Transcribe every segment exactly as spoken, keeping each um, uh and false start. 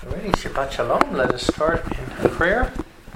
Alrighty, Shabbat Shalom. Let us start in prayer.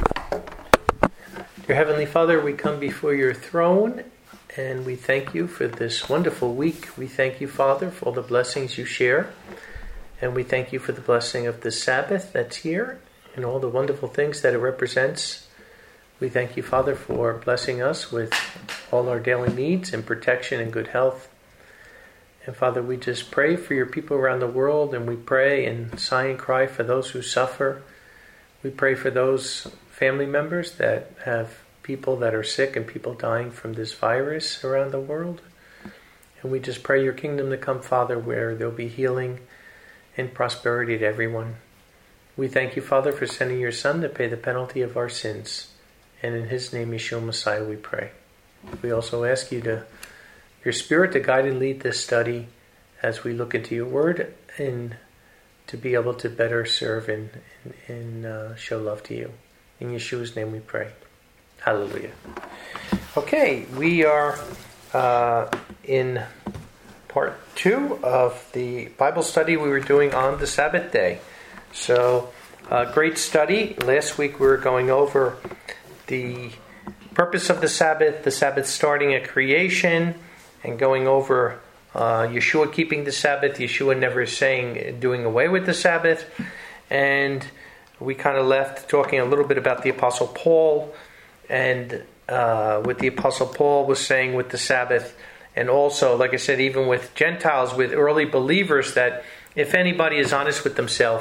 Dear Heavenly Father, we come before your throne and we thank you for this wonderful week. We thank you, Father, for all the blessings you share. And we thank you for the blessing of the Sabbath that's here and all the wonderful things that it represents. We thank you, Father, for blessing us with all our daily needs and protection and good health. And Father, we just pray for your people around the world, and we pray and sigh and cry for those who suffer. We pray for those family members that have people that are sick and people dying from this virus around the world. And we just pray your kingdom to come, Father, where there'll be healing and prosperity to everyone. We thank you, Father, for sending your Son to pay the penalty of our sins. And in his name, Yeshua Messiah, we pray. We also ask you to your Spirit to guide and lead this study as we look into your word and to be able to better serve and, and, and uh, show love to you. In Yeshua's name we pray. Hallelujah. Okay, we are uh, in part two of the Bible study we were doing on the Sabbath day. So, uh, great study. Last week we were going over the purpose of the Sabbath, the Sabbath starting at creation, and going over uh, Yeshua keeping the Sabbath, Yeshua never saying doing away with the Sabbath. And we kind of left talking a little bit about the Apostle Paul and uh, what the Apostle Paul was saying with the Sabbath. And also, like I said, even with Gentiles, with early believers, that if anybody is honest with themselves,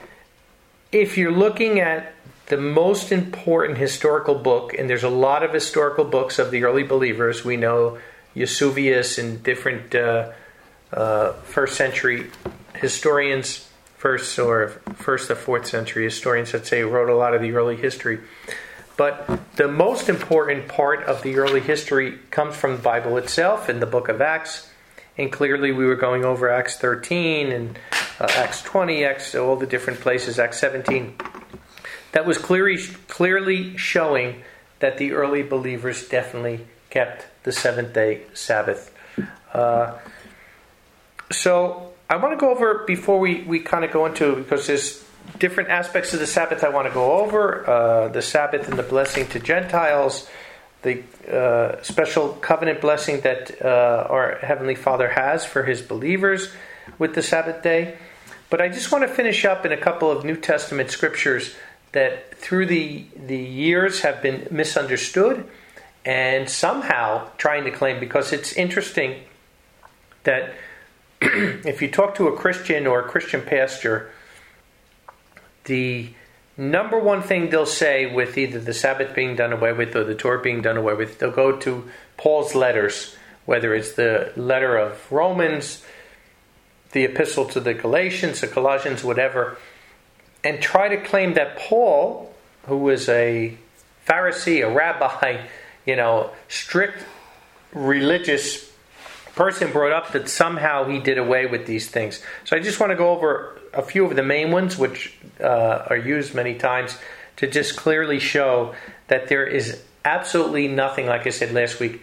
if you're looking at the most important historical book, and there's a lot of historical books of the early believers, we know Eusebius and different uh, uh, first century historians, first or first or fourth century historians, let's say, wrote a lot of the early history. But the most important part of the early history comes from the Bible itself in the book of Acts. And clearly we were going over Acts thirteen and uh, Acts twenty, Acts, all the different places, Acts seventeen. That was clearly, clearly showing that the early believers definitely kept the seventh-day Sabbath. Uh, so I want to go over, before we, we kind of go into, because there's different aspects of the Sabbath I want to go over, uh, the Sabbath and the blessing to Gentiles, the uh, special covenant blessing that uh, our Heavenly Father has for His believers with the Sabbath day. But I just want to finish up in a couple of New Testament scriptures that through the, the years have been misunderstood and somehow trying to claim, because it's interesting that if you talk to a Christian or a Christian pastor, the number one thing they'll say with either the Sabbath being done away with or the Torah being done away with, they'll go to Paul's letters, whether it's the letter of Romans, the epistle to the Galatians, the Colossians, whatever, and try to claim that Paul, who was a Pharisee, a rabbi, you know, strict religious person, brought up that somehow he did away with these things. So I just want to go over a few of the main ones, which uh, are used many times, to just clearly show that there is absolutely nothing, like I said last week,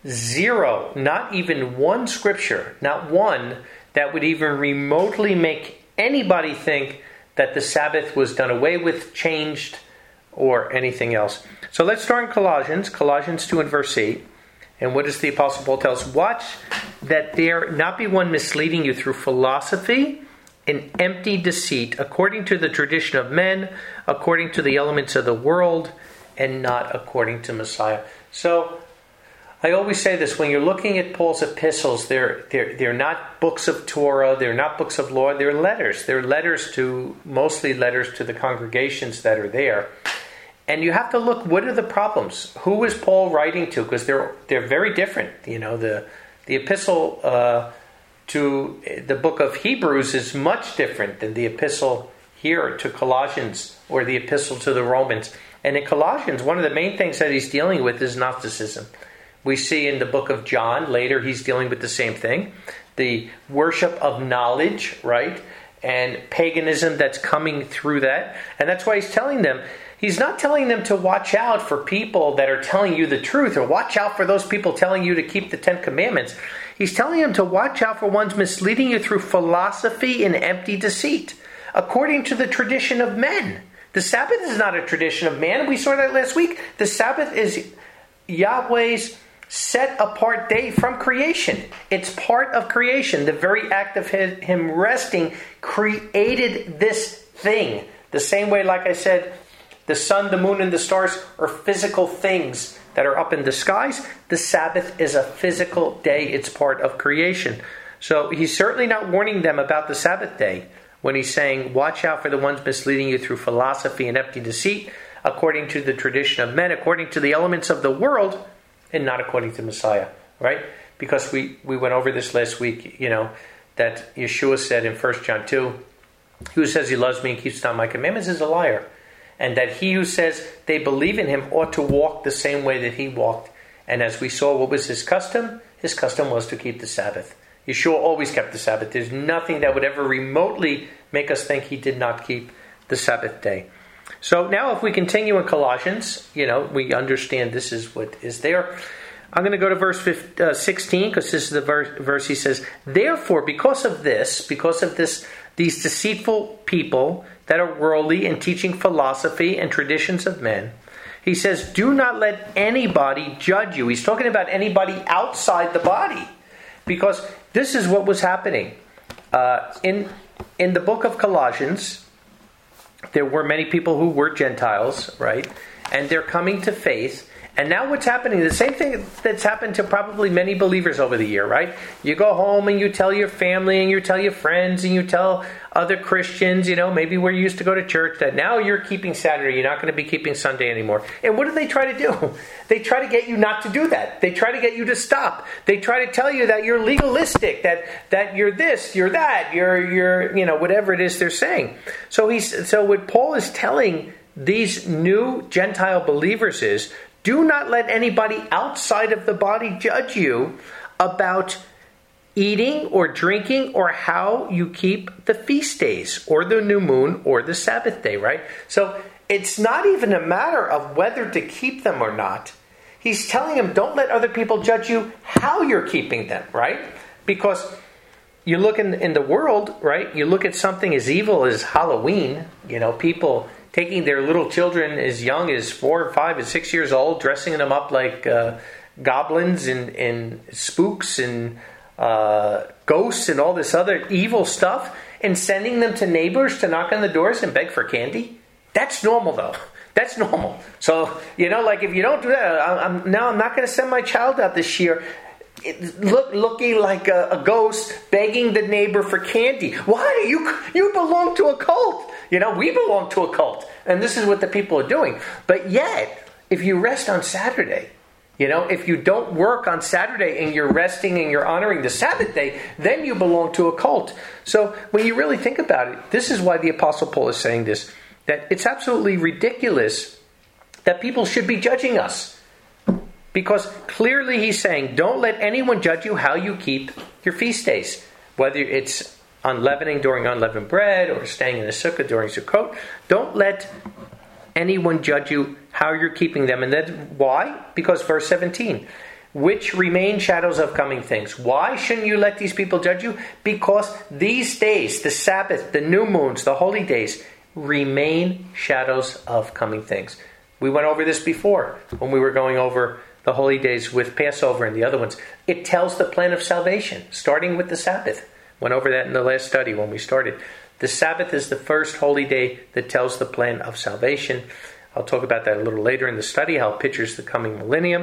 zero, not even one scripture, not one, that would even remotely make anybody think that the Sabbath was done away with, changed, or anything else. So let's start in Colossians, Colossians two and verse eight. And what does the Apostle Paul tell us? Watch that there not be one misleading you through philosophy and empty deceit, according to the tradition of men, according to the elements of the world, and not according to Messiah. So I always say this, when you're looking at Paul's epistles, they're, they're, they're not books of Torah, they're not books of law, they're letters. They're letters to, mostly letters to the congregations that are there. And you have to look, what are the problems? Who is Paul writing to? Because they're they're very different. You know, the the epistle uh, to the book of Hebrews is much different than the epistle here to Colossians or the epistle to the Romans. And in Colossians, one of the main things that he's dealing with is Gnosticism. We see in the book of John, later he's dealing with the same thing. The worship of knowledge, right? And paganism that's coming through that. And that's why he's telling them, he's not telling them to watch out for people that are telling you the truth, or watch out for those people telling you to keep the Ten Commandments. He's telling them to watch out for ones misleading you through philosophy and empty deceit, according to the tradition of men. The Sabbath is not a tradition of man. We saw that last week. The Sabbath is Yahweh's set apart day from creation. It's part of creation. The very act of him resting created this thing. The same way, like I said, the sun, the moon, and the stars are physical things that are up in the skies. The Sabbath is a physical day. It's part of creation. So he's certainly not warning them about the Sabbath day when he's saying, watch out for the ones misleading you through philosophy and empty deceit, according to the tradition of men, according to the elements of the world, and not according to Messiah, right? Because we, we went over this last week, you know, that Yeshua said in First John two, who says he loves me and keeps not my commandments is a liar. And that he who says they believe in him ought to walk the same way that he walked. And as we saw, what was his custom? His custom was to keep the Sabbath. Yeshua always kept the Sabbath. There's nothing that would ever remotely make us think he did not keep the Sabbath day. So now if we continue in Colossians, you know, we understand this is what is there. I'm going to go to verse sixteen, because this is the verse, verse he says, therefore, because of this, because of this, these deceitful people that are worldly and teaching philosophy and traditions of men, he says, do not let anybody judge you. He's talking about anybody outside the body, because this is what was happening. Uh, in, in the book of Colossians, there were many people who were Gentiles, right? And they're coming to faith. And now what's happening, the same thing that's happened to probably many believers over the year, right? You go home and you tell your family and you tell your friends and you tell other Christians, you know, maybe where you used to go to church, that now you're keeping Saturday, you're not going to be keeping Sunday anymore. And what do they try to do? They try to get you not to do that. They try to get you to stop. They try to tell you that you're legalistic, that that you're this, you're that, you're, you're you know, whatever it is they're saying. So he's so what Paul is telling these new Gentile believers is, do not let anybody outside of the body judge you about eating or drinking or how you keep the feast days or the new moon or the Sabbath day, right? So it's not even a matter of whether to keep them or not. He's telling them, don't let other people judge you how you're keeping them, right? Because you look in, in the world, right? You look at something as evil as Halloween, you know, people taking their little children as young as four or five and six years old, dressing them up like uh, goblins and, and spooks and uh, ghosts and all this other evil stuff, and sending them to neighbors to knock on the doors and beg for candy. That's normal, though. That's normal. So, you know, like if you don't do that, I'm, I'm, now I'm not going to send my child out this year It, look, looking like a, a ghost, begging the neighbor for candy. Why? You you belong to a cult. You know, we belong to a cult. And this is what the people are doing. But yet, if you rest on Saturday, you know, if you don't work on Saturday and you're resting and you're honoring the Sabbath day, then you belong to a cult. So when you really think about it, this is why the Apostle Paul is saying this, that it's absolutely ridiculous that people should be judging us. Because clearly he's saying, don't let anyone judge you how you keep your feast days. Whether it's unleavening during unleavened bread or staying in the sukkah during Sukkot. Don't let anyone judge you how you're keeping them. And then why? Because verse seventeen, which remain shadows of coming things. Why shouldn't you let these people judge you? Because these days, the Sabbath, the new moons, the holy days, remain shadows of coming things. We went over this before when we were going over the holy days with Passover and the other ones. It tells the plan of salvation, starting with the Sabbath. Went over that in the last study when we started. The Sabbath is the first holy day that tells the plan of salvation. I'll talk about that a little later in the study, how it pictures the coming millennium.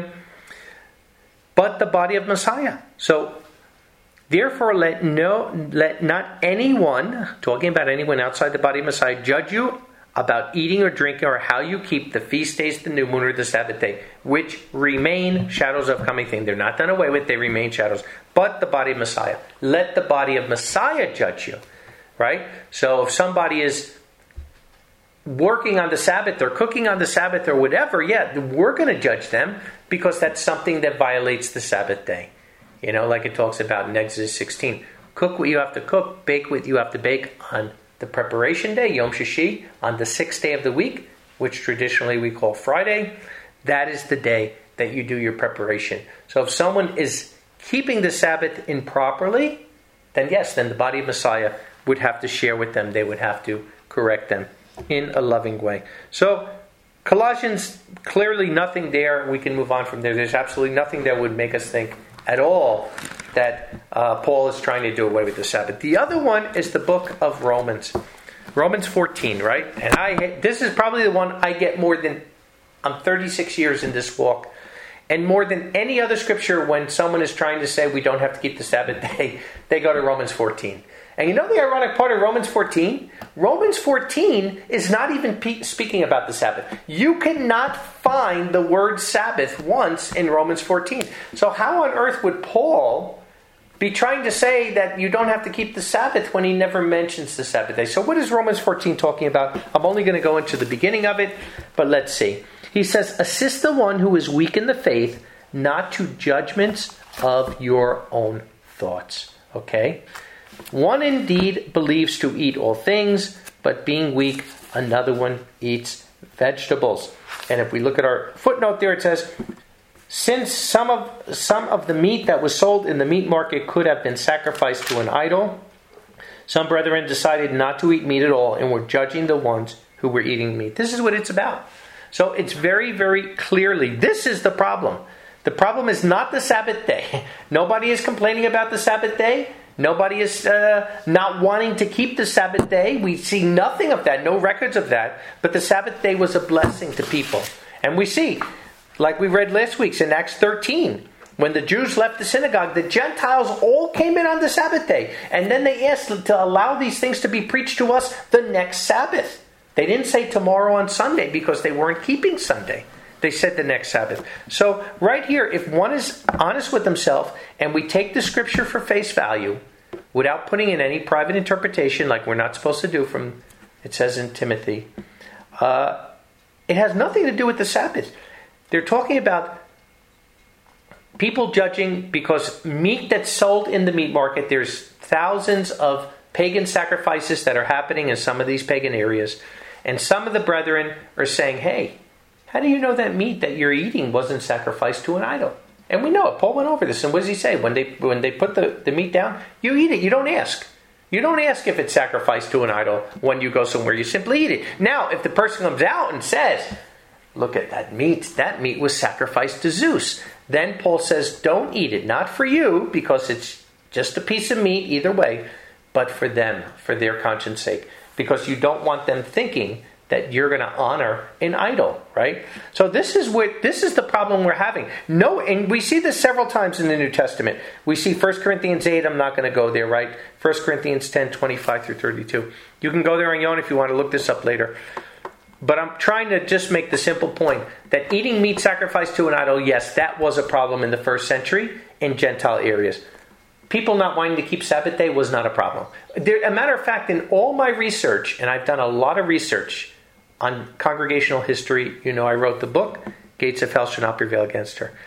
But the body of Messiah. So, therefore, let no, let not anyone, talking about anyone outside the body of Messiah, judge you about eating or drinking or how you keep the feast days, the new moon, or the Sabbath day, which remain shadows of coming thing. They're not done away with, they remain shadows. But the body of Messiah. Let the body of Messiah judge you. Right? So if somebody is working on the Sabbath or cooking on the Sabbath or whatever, yeah, we're going to judge them because that's something that violates the Sabbath day. You know, like it talks about in Exodus sixteen. Cook what you have to cook, bake what you have to bake on the preparation day, Yom Shishi, on the sixth day of the week, which traditionally we call Friday. That is the day that you do your preparation. So if someone is keeping the Sabbath improperly, then yes, then the body of Messiah would have to share with them. They would have to correct them in a loving way. So Colossians, clearly nothing there. We can move on from there. There's absolutely nothing that would make us think at all that uh, Paul is trying to do away with the Sabbath. The other one is the book of Romans. Romans fourteen, right? And I this is probably the one I get more than, I'm thirty-six years in this walk. And more than any other scripture, when someone is trying to say we don't have to keep the Sabbath day, they go to Romans fourteen. And you know the ironic part of Romans fourteen? Romans fourteen is not even pe- speaking about the Sabbath. You cannot find the word Sabbath once in Romans fourteen. So how on earth would Paul be trying to say that you don't have to keep the Sabbath when he never mentions the Sabbath day? So what is Romans fourteen talking about? I'm only going to go into the beginning of it, but let's see. He says, assist the one who is weak in the faith, not to judgments of your own thoughts. Okay? One indeed believes to eat all things, but being weak, another one eats vegetables. And if we look at our footnote there, it says, since some of some of the meat that was sold in the meat market could have been sacrificed to an idol, some brethren decided not to eat meat at all and were judging the ones who were eating meat. This is what it's about. So it's very, very clearly, this is the problem. The problem is not the Sabbath day. Nobody is complaining about the Sabbath day. Nobody is uh, not wanting to keep the Sabbath day. We see nothing of that, no records of that. But the Sabbath day was a blessing to people. And we see, like we read last week in Acts thirteen, when the Jews left the synagogue, the Gentiles all came in on the Sabbath day. And then they asked to allow these things to be preached to us the next Sabbath. They didn't say tomorrow on Sunday because they weren't keeping Sunday. They said the next Sabbath. So right here, if one is honest with himself and we take the scripture for face value without putting in any private interpretation like we're not supposed to do from, it says in Timothy, uh, it has nothing to do with the Sabbath. They're talking about people judging because meat that's sold in the meat market, there's thousands of pagan sacrifices that are happening in some of these pagan areas. And some of the brethren are saying, hey, how do you know that meat that you're eating wasn't sacrificed to an idol? And we know it. Paul went over this. And what does he say? When they when they put the, the meat down, you eat it. You don't ask. You don't ask if it's sacrificed to an idol when you go somewhere. You simply eat it. Now, if the person comes out and says, look at that meat. That meat was sacrificed to Zeus. Then Paul says, don't eat it. Not for you, because it's just a piece of meat either way, but for them, for their conscience sake. Because you don't want them thinking that you're going to honor an idol, right? So this is what this is the problem we're having. No, and we see this several times in the New Testament. We see First Corinthians eight. I'm not going to go there, right? First Corinthians ten, twenty-five through thirty-two. You can go there on your own if you want to look this up later. But I'm trying to just make the simple point that eating meat sacrificed to an idol, yes, that was a problem in the first century in Gentile areas. People not wanting to keep Sabbath day was not a problem. There, a matter of fact, in all my research, and I've done a lot of research on congregational history, you know, I wrote the book, Gates of Hell Shall Not Prevail Against Her.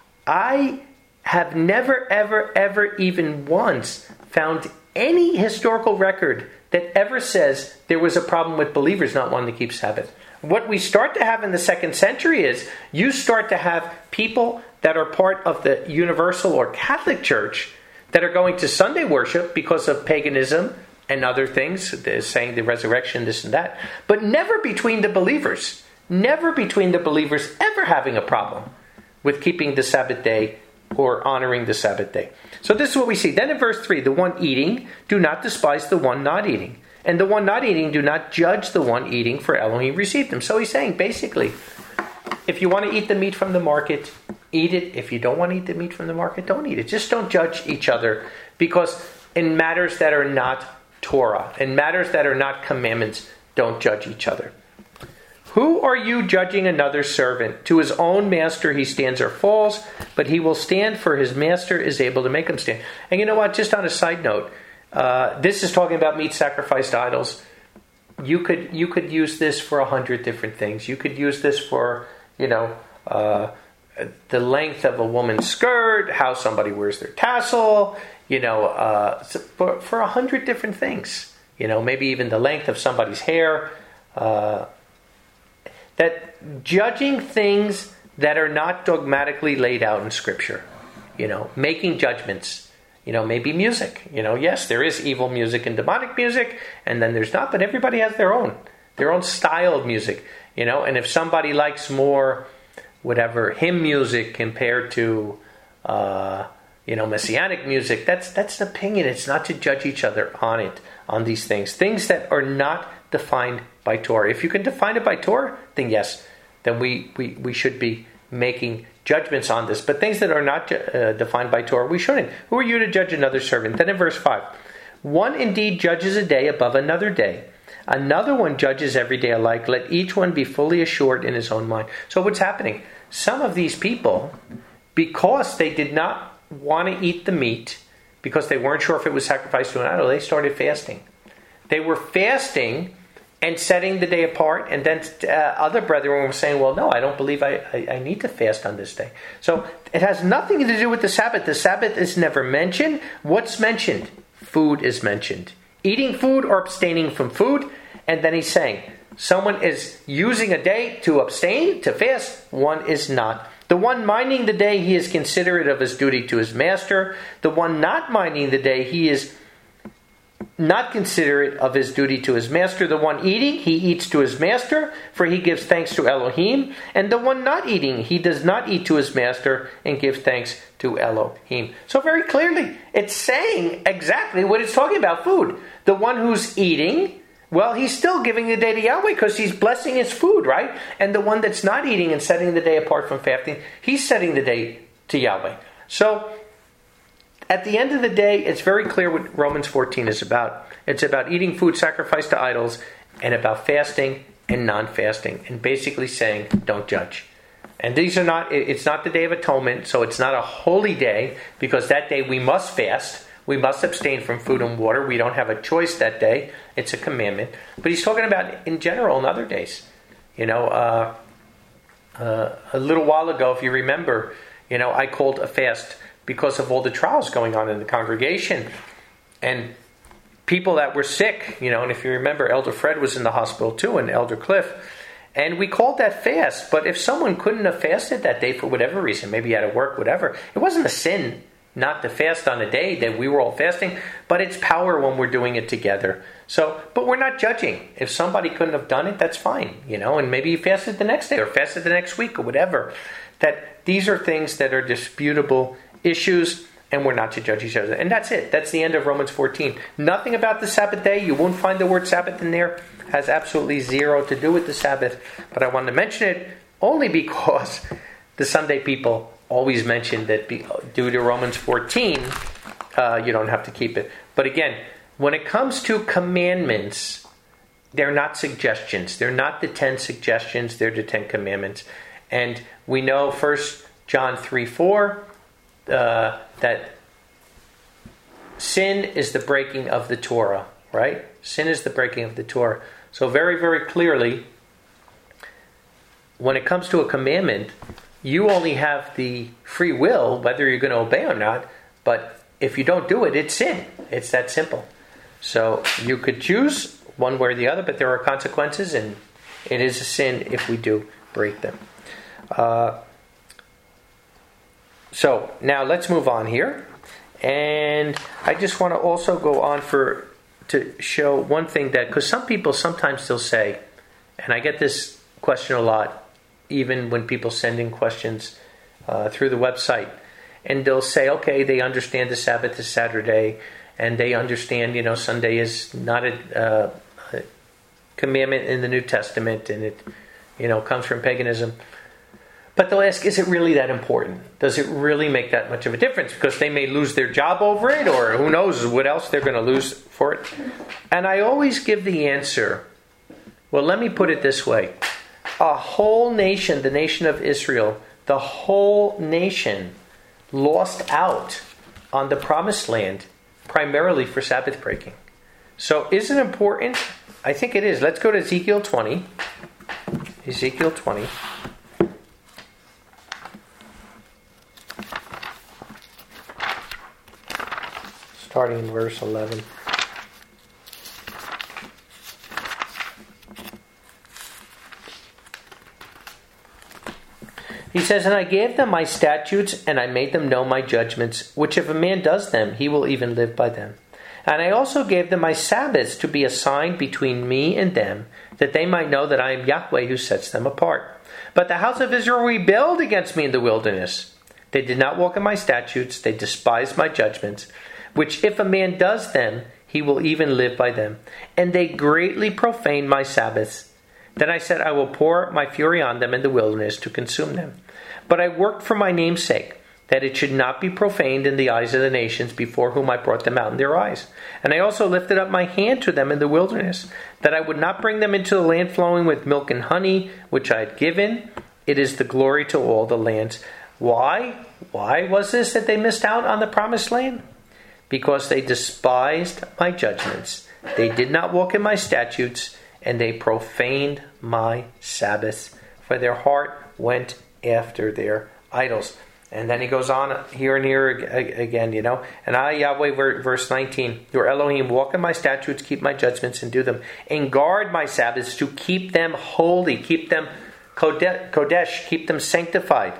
I have never, ever, ever, even once found any historical record that ever says there was a problem with believers not wanting to keep Sabbath. What we start to have in the second century is you start to have people that are part of the Universal or Catholic Church that are going to Sunday worship because of paganism and other things, they're saying the resurrection, this and that, but never between the believers. Never between the believers ever having a problem with keeping the Sabbath day or honoring the Sabbath day. So this is what we see. Then in verse three, the one eating, do not despise the one not eating. And the one not eating, do not judge the one eating, for Elohim received him. So he's saying, basically, if you want to eat the meat from the market, eat it. If you don't want to eat the meat from the market, don't eat it. Just don't judge each other, because in matters that are not Torah, in matters that are not commandments, don't judge each other. Who are you judging another servant? To his own master he stands or falls, but he will stand, for his master is able to make him stand. And you know what? Just on a side note, uh, this is talking about meat sacrificed to idols. You could you could use this for a hundred different things. You could use this for, you know, uh, the length of a woman's skirt, how somebody wears their tassel, you know, uh, for for a hundred different things. You know, maybe even the length of somebody's hair. Uh, that judging things that are not dogmatically laid out in Scripture, you know, making judgments. You know, maybe music. You know, yes, there is evil music and demonic music, and then there's not, but everybody has their own, their own style of music. You know, and if somebody likes more, whatever, hymn music compared to, uh, you know, messianic music, that's that's an opinion. It's not to judge each other on it, on these things. Things that are not defined by Torah. If you can define it by Torah, then yes, then we, we, we should be making judgments on this. But things that are not uh, defined by Torah, we shouldn't. Who are you to judge another servant? Then in verse five, one indeed judges a day above another day. Another one judges every day alike. Let each one be fully assured in his own mind. So what's happening? Some of these people, because they did not want to eat the meat, because they weren't sure if it was sacrificed to an idol, they started fasting. They were fasting and setting the day apart, and then uh, other brethren were saying, well, no, I don't believe I, I, I need to fast on this day. So it has nothing to do with the Sabbath. The Sabbath is never mentioned. What's mentioned? Food is mentioned. Eating food or abstaining from food. And then he's saying, someone is using a day to abstain, to fast. One is not. The one minding the day, he is considerate of his duty to his master. The one not minding the day, he is not considerate of his duty to his master. The one eating, he eats to his master, for he gives thanks to Elohim. And the one not eating, he does not eat to his master and give thanks to Elohim. So very clearly, it's saying exactly what it's talking about, food. The one who's eating, well, he's still giving the day to Yahweh because he's blessing his food, right? And the one that's not eating and setting the day apart from fasting, he's setting the day to Yahweh. So, at the end of the day, it's very clear what Romans fourteen is about. It's about eating food sacrificed to idols and about fasting and non-fasting. And basically saying, don't judge. And these are not, it's not the Day of Atonement, so it's not a holy day, because that day we must fast. We must abstain from food and water. We don't have a choice that day. It's a commandment. But he's talking about in general on other days. You know, uh, uh, a little while ago, if you remember, you know, I called a fast because of all the trials going on in the congregation. And people that were sick, you know, and if you remember, Elder Fred was in the hospital too, and Elder Cliff. And we called that fast. But if someone couldn't have fasted that day for whatever reason, maybe he had to work, whatever, it wasn't a sin not to fast on a day that we were all fasting, but it's power when we're doing it together. So, but we're not judging. If somebody couldn't have done it, that's fine, you know, and maybe you fasted the next day or fasted the next week or whatever. That these are things that are disputable issues, and we're not to judge each other. And that's it. That's the end of Romans fourteen. Nothing about the Sabbath day. You won't find the word Sabbath in there. It has absolutely zero to do with the Sabbath. But I wanted to mention it only because the Sunday people always mention that due to Romans fourteen, uh, you don't have to keep it. But again, when it comes to commandments, they're not suggestions. They're not the ten suggestions. They're the ten commandments. And we know First John three four, uh, that sin is the breaking of the Torah, right? Sin is the breaking of the Torah. So very, very clearly, when it comes to a commandment, you only have the free will, whether you're going to obey or not. But if you don't do it, it's sin. It's that simple. So you could choose one way or the other, but there are consequences, and it is a sin if we do break them. Uh, so now let's move on here. And I just want to also go on for to show one thing that, because some people sometimes still say, and I get this question a lot, even when people send in questions uh, through the website, and they'll say, okay, they understand the Sabbath is Saturday, and they understand, you know, Sunday is not a, uh, a commandment in the New Testament, and it, you know, comes from paganism. But they'll ask, is it really that important? Does it really make that much of a difference? Because they may lose their job over it, or who knows what else they're going to lose for it. And I always give the answer, well, let me put it this way. A whole nation, the nation of Israel, the whole nation lost out on the promised land primarily for Sabbath breaking. So is it important? I think it is. Let's go to Ezekiel twenty. Ezekiel twenty. Starting in verse eleven. He says, and I gave them my statutes, and I made them know my judgments, which if a man does them, he will even live by them. And I also gave them my Sabbaths to be a sign between me and them, that they might know that I am Yahweh who sets them apart. But the house of Israel rebelled against me in the wilderness. They did not walk in my statutes, they despised my judgments, which if a man does them, he will even live by them. And they greatly profaned my Sabbaths. Then I said, I will pour my fury on them in the wilderness to consume them. But I worked for my name's sake, that it should not be profaned in the eyes of the nations before whom I brought them out in their eyes. And I also lifted up my hand to them in the wilderness, that I would not bring them into the land flowing with milk and honey, which I had given. It is the glory to all the lands. Why? Why was this that they missed out on the promised land? Because they despised my judgments. They did not walk in my statutes, and they profaned my Sabbaths, for their heart went after their idols. And then he goes on here and here again, you know. And I, Yahweh, verse nineteen, your Elohim, walk in my statutes, keep my judgments, and do them. And guard my Sabbaths to keep them holy, keep them kodesh, keep them sanctified.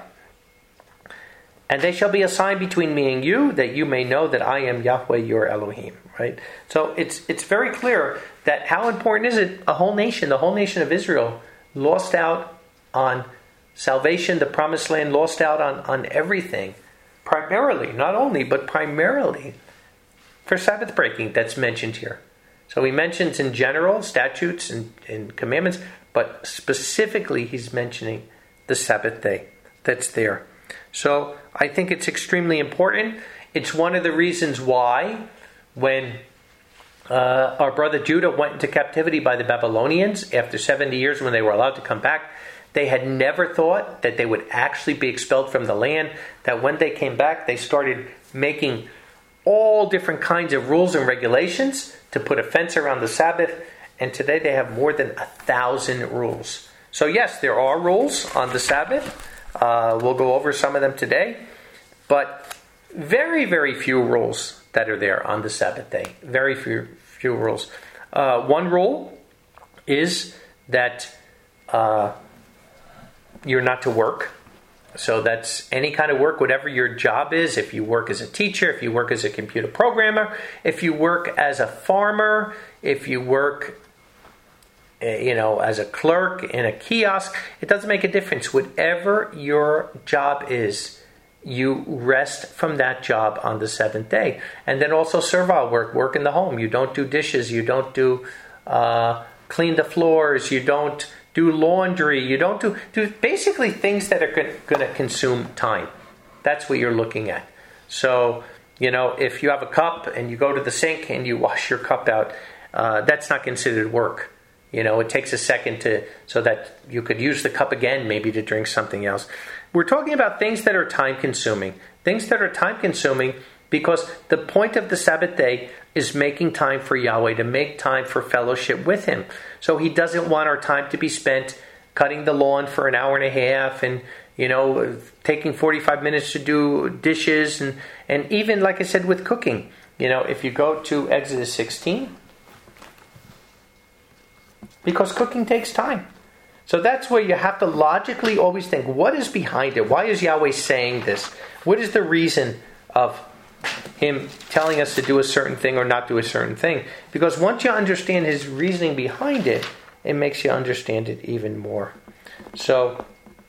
And they shall be a sign between me and you, that you may know that I am Yahweh, your Elohim. Right? So it's it's very clear that how important is it? A whole nation, the whole nation of Israel, lost out on salvation, the promised land, lost out on, on everything. Primarily, not only, but primarily for Sabbath breaking that's mentioned here. So he mentions in general statutes and, and commandments, but specifically he's mentioning the Sabbath day that's there. So I think it's extremely important. It's one of the reasons why when uh, our brother Judah went into captivity by the Babylonians after seventy years when they were allowed to come back, they had never thought that they would actually be expelled from the land, that when they came back, they started making all different kinds of rules and regulations to put a fence around the Sabbath, and today they have more than a thousand rules. So yes, there are rules on the Sabbath. Uh, we'll go over some of them today, but very, very few rules that are there on the Sabbath day. Very few, few rules. Uh, one rule is that uh, you're not to work. So that's any kind of work, whatever your job is. If you work as a teacher, if you work as a computer programmer, if you work as a farmer, if you work, you know, as a clerk in a kiosk, it doesn't make a difference. Whatever your job is, you rest from that job on the seventh day. And then also servile work, work in the home. You don't do dishes, you don't do uh, clean the floors, you don't do laundry, you don't do, do basically things that are going to consume time. That's what you're looking at. So, you know, if you have a cup and you go to the sink and you wash your cup out, uh, that's not considered work. You know, it takes a second to so that you could use the cup again, maybe to drink something else. We're talking about things that are time-consuming. Things that are time-consuming because the point of the Sabbath day is making time for Yahweh, to make time for fellowship with Him. So He doesn't want our time to be spent cutting the lawn for an hour and a half and, you know, taking forty-five minutes to do dishes and, and even, like I said, with cooking. You know, if you go to Exodus sixteen, because cooking takes time. So that's where you have to logically always think, what is behind it? Why is Yahweh saying this? What is the reason of Him telling us to do a certain thing or not do a certain thing? Because once you understand His reasoning behind it, it makes you understand it even more. So,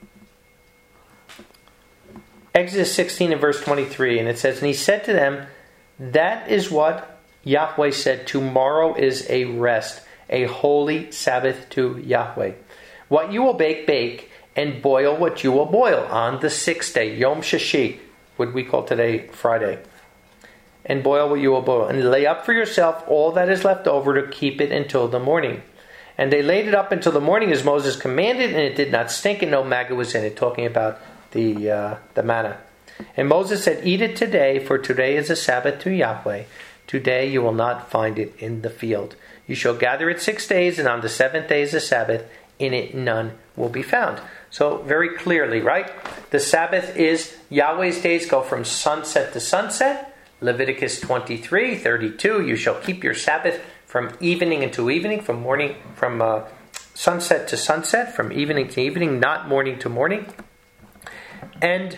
Exodus sixteen and verse twenty-three, and it says, and He said to them, that is what Yahweh said, tomorrow is a rest, a holy Sabbath to Yahweh. What you will bake, bake, and boil what you will boil on the sixth day, Yom Shashi, what we call today Friday. And boil what you will boil. And lay up for yourself all that is left over to keep it until the morning. And they laid it up until the morning as Moses commanded, and it did not stink, and no maggot was in it, talking about the uh, the manna. And Moses said, eat it today, for today is a Sabbath to Yahweh. Today you will not find it in the field. You shall gather it six days, and on the seventh day is a Sabbath. In it none will be found. So very clearly, right? The Sabbath is Yahweh's days go from sunset to sunset. Leviticus twenty-three, thirty-two. You shall keep your Sabbath from evening into evening, from morning, from uh, sunset to sunset, from evening to evening, not morning to morning. And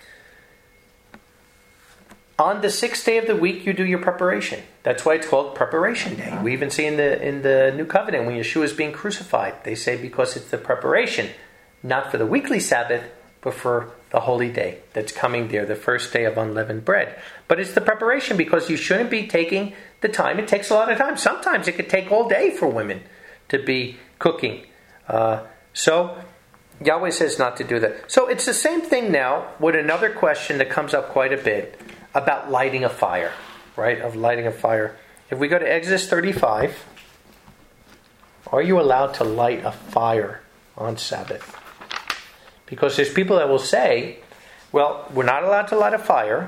on the sixth day of the week, you do your preparation. That's why it's called Preparation Day. We even see in the in the New Covenant when Yeshua is being crucified, they say because it's the preparation, not for the weekly Sabbath, but for the holy day that's coming there, the first day of unleavened bread. But it's the preparation because you shouldn't be taking the time. It takes a lot of time. Sometimes it could take all day for women to be cooking. Uh, so Yahweh says not to do that. So it's the same thing now with another question that comes up quite a bit about lighting a fire, right? Of lighting a fire. If we go to Exodus thirty-five, are you allowed to light a fire on Sabbath? Because there's people that will say, well, we're not allowed to light a fire.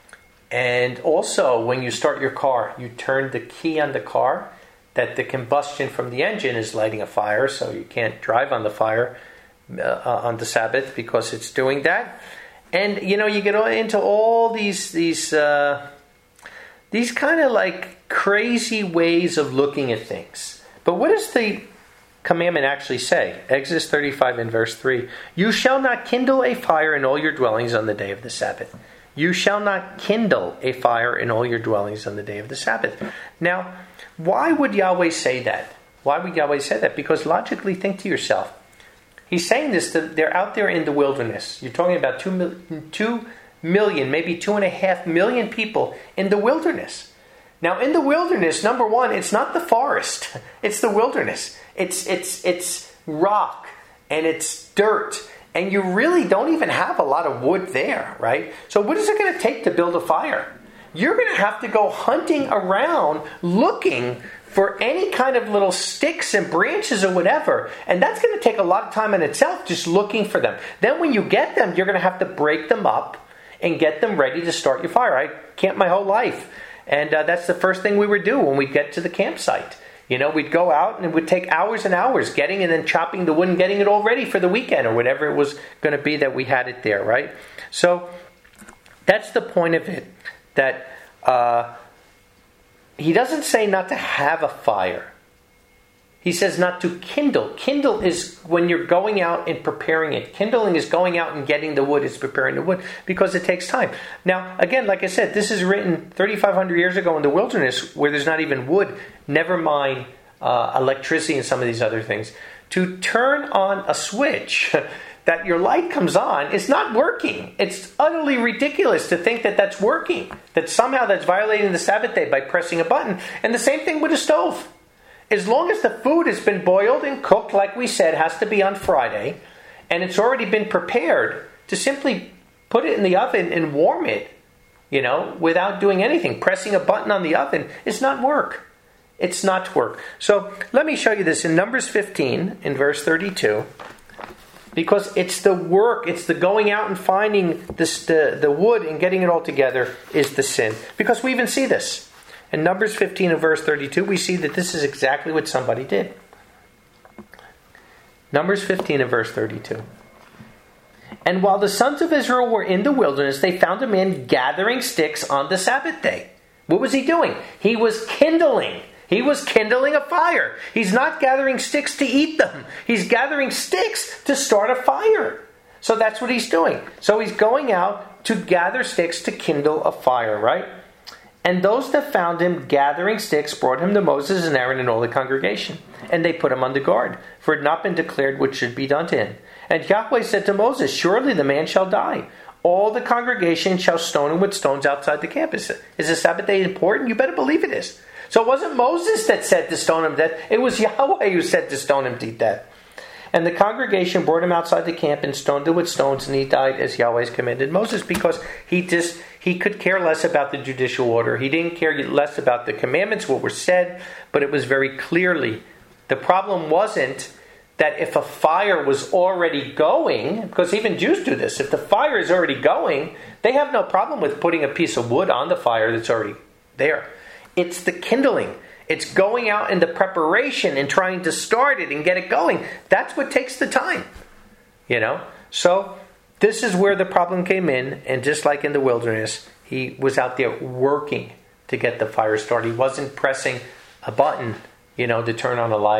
And also, when you start your car, you turn the key on the car, that the combustion from the engine is lighting a fire, so you can't drive on the fire uh, on the Sabbath because it's doing that. And, you know, you get into all these these uh, these kind of like crazy ways of looking at things. But what does the commandment actually say? Exodus thirty-five and verse three. You shall not kindle a fire in all your dwellings on the day of the Sabbath. You shall not kindle a fire in all your dwellings on the day of the Sabbath. Now, why would Yahweh say that? Why would Yahweh say that? Because logically, think to yourself. He's saying this, to, they're out there in the wilderness. You're talking about two, mil, two million, maybe two and a half million people in the wilderness. Now, in the wilderness, number one, it's not the forest. It's the wilderness. It's it's it's rock and it's dirt. And you really don't even have a lot of wood there, right? So what is it going to take to build a fire? You're going to have to go hunting around looking for any kind of little sticks and branches or whatever. And that's going to take a lot of time in itself, just looking for them. Then when you get them, you're going to have to break them up and get them ready to start your fire. I camped my whole life. And uh, that's the first thing we would do when we get to the campsite. You know, we'd go out and it would take hours and hours getting and then chopping the wood and getting it all ready for the weekend or whatever it was going to be that we had it there, right? So that's the point of it. That uh, he doesn't say not to have a fire. He says not to kindle. Kindle is when you're going out and preparing it. Kindling is going out and getting the wood. It's preparing the wood because it takes time. Now, again, like I said, this is written thirty-five hundred years ago in the wilderness where there's not even wood. Never mind uh, electricity and some of these other things. To turn on a switch that your light comes on is not working. It's utterly ridiculous to think that that's working. That somehow that's violating the Sabbath day by pressing a button. And the same thing with a stove. As long as the food has been boiled and cooked, like we said, has to be on Friday, and it's already been prepared, to simply put it in the oven and warm it, you know, without doing anything. Pressing a button on the oven is not work. It's not work. So let me show you this in Numbers fifteen, in verse thirty-two, because it's the work, it's the going out and finding this, the, the wood and getting it all together is the sin. Because we even see this. In Numbers fifteen and verse thirty-two, we see that this is exactly what somebody did. Numbers fifteen and verse thirty-two. And while the sons of Israel were in the wilderness, they found a man gathering sticks on the Sabbath day. What was he doing? He was kindling. He was kindling a fire. He's not gathering sticks to eat them. He's gathering sticks to start a fire. So that's what he's doing. So he's going out to gather sticks to kindle a fire, right? And those that found him gathering sticks brought him to Moses and Aaron and all the congregation. And they put him under guard, for it had not been declared what should be done to him. And Yahweh said to Moses, surely the man shall die. All the congregation shall stone him with stones outside the camp. Is the Sabbath day important? You better believe it is. So it wasn't Moses that said to stone him to death. It was Yahweh who said to stone him to death. And the congregation brought him outside the camp and stoned him with stones, and he died as Yahweh commanded Moses, because he just he could care less about the judicial order. He didn't care less about the commandments, what were said, but it was very clearly. The problem wasn't that if a fire was already going, because even Jews do this, if the fire is already going, they have no problem with putting a piece of wood on the fire that's already there. It's the kindling. It's going out in the preparation and trying to start it and get it going. That's what takes the time. You know? So, this is where the problem came in. And just like in the wilderness, he was out there working to get the fire started. He wasn't pressing a button, you know, to turn on a light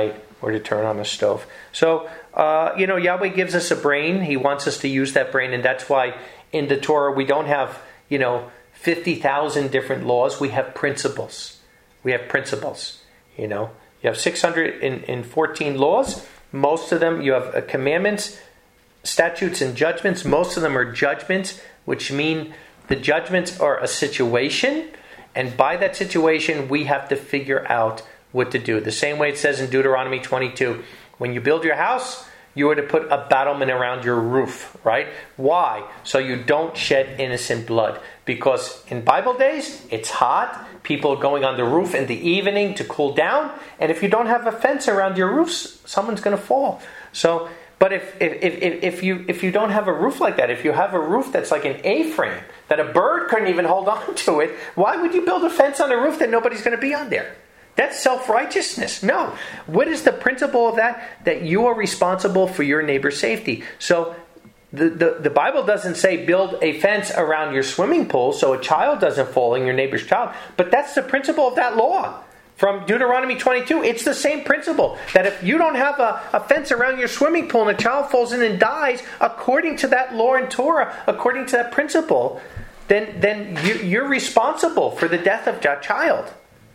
or to turn on a stove. So, uh, you know, Yahweh gives us a brain. He wants us to use that brain, and that's why in the Torah we don't have, you know, fifty thousand different laws. We have principles. We have principles, you know. You have six hundred fourteen laws. Most of them, you have uh, commandments, statutes, and judgments. Most of them are judgments, which mean the judgments are a situation, and by that situation, we have to figure out what to do. The same way it says in Deuteronomy twenty-two, when you build your house, you are to put a battlement around your roof, right? Why? So you don't shed innocent blood. Because in Bible days, it's hot. People are going on the roof in the evening to cool down. And if you don't have a fence around your roofs, someone's going to fall. So, but if, if, if, if, you, if you don't have a roof like that, if you have a roof that's like an A-frame, that a bird couldn't even hold on to it, why would you build a fence on a roof that nobody's going to be on there? That's self-righteousness. No. What is the principle of that? That you are responsible for your neighbor's safety. So the, the, the Bible doesn't say build a fence around your swimming pool so a child doesn't fall in your neighbor's child. But that's the principle of that law. From Deuteronomy twenty-two, it's the same principle. That if you don't have a, a fence around your swimming pool and a child falls in and dies, according to that law in Torah, according to that principle, then, then you, you're responsible for the death of that child.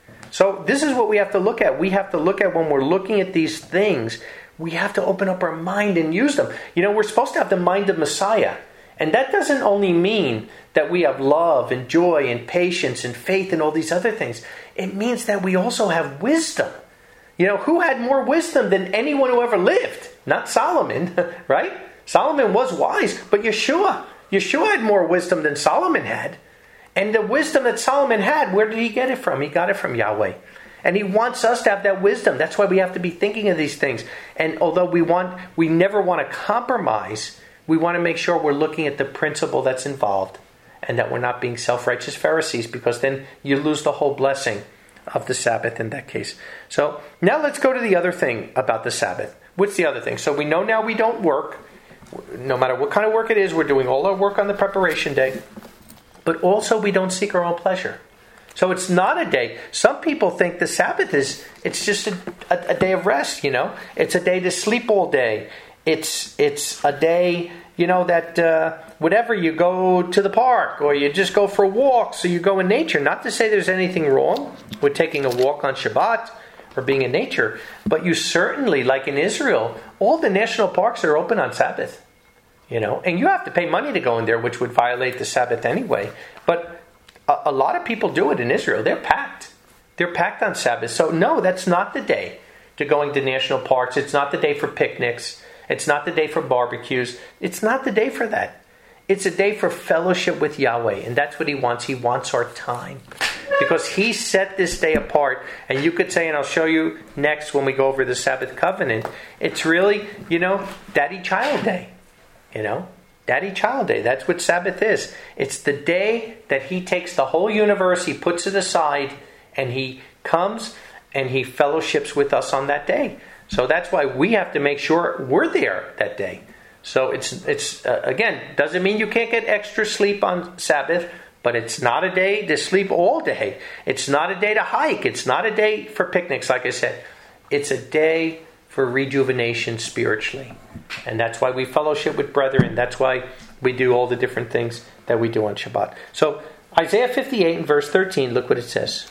So this is what we have to look at. We have to look at when we're looking at these things, we have to open up our mind and use them. You know, we're supposed to have the mind of Messiah. And that doesn't only mean that we have love and joy and patience and faith and all these other things. It means that we also have wisdom. You know, who had more wisdom than anyone who ever lived? Not Solomon, right? Solomon was wise, but Yeshua. Yeshua had more wisdom than Solomon had. And the wisdom that Solomon had, where did he get it from? He got it from Yahweh. And he wants us to have that wisdom. That's why we have to be thinking of these things. And although we want, we never want to compromise, we want to make sure we're looking at the principle that's involved. And that we're not being self-righteous Pharisees, because then you lose the whole blessing of the Sabbath in that case. So now let's go to the other thing about the Sabbath. What's the other thing? So we know now we don't work. No matter what kind of work it is, we're doing all our work on the preparation day. But also we don't seek our own pleasure. So it's not a day. Some people think the Sabbath is, it's just a, a, a day of rest, you know. It's a day to sleep all day. It's it's a day, you know, that uh, whatever, you go to the park or you just go for a walk, so you go in nature. Not to say there's anything wrong with taking a walk on Shabbat or being in nature. But you certainly, like in Israel, all the national parks are open on Sabbath. You know, and you have to pay money to go in there, which would violate the Sabbath anyway. But a, a lot of people do it in Israel. They're packed. They're packed on Sabbath. So no, that's not the day to going to national parks. It's not the day for picnics. It's not the day for barbecues. It's not the day for that. It's a day for fellowship with Yahweh. And that's what He wants. He wants our time. Because He set this day apart. And you could say, and I'll show you next when we go over the Sabbath covenant, it's really, you know, Daddy-Child Day. You know, Daddy-Child Day. That's what Sabbath is. It's the day that He takes the whole universe, He puts it aside, and He comes and He fellowships with us on that day. So that's why we have to make sure we're there that day. So it's, it's uh, again, doesn't mean you can't get extra sleep on Sabbath, but it's not a day to sleep all day. It's not a day to hike. It's not a day for picnics, like I said. It's a day for rejuvenation spiritually. And that's why we fellowship with brethren. That's why we do all the different things that we do on Shabbat. So Isaiah fifty-eight and verse thirteen, look what it says.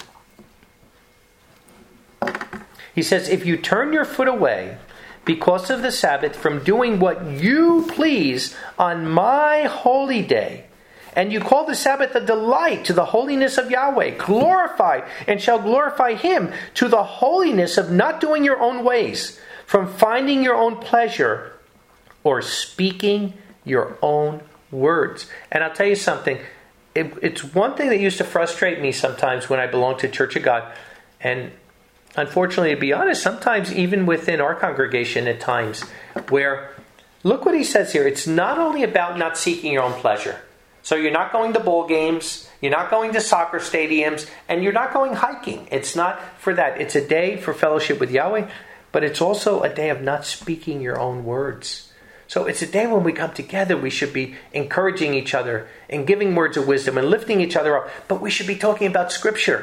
He says, if you turn your foot away because of the Sabbath from doing what you please on my holy day, and you call the Sabbath a delight to the holiness of Yahweh, glorify and shall glorify Him to the holiness of not doing your own ways, from finding your own pleasure or speaking your own words. And I'll tell you something. It, it's one thing that used to frustrate me sometimes when I belonged to Church of God. And unfortunately, to be honest, sometimes even within our congregation at times, where, look what he says here. It's not only about not seeking your own pleasure. So you're not going to bowl games, you're not going to soccer stadiums, and you're not going hiking. It's not for that. It's a day for fellowship with Yahweh. But it's also a day of not speaking your own words. So it's a day when we come together, we should be encouraging each other and giving words of wisdom and lifting each other up. But we should be talking about Scripture.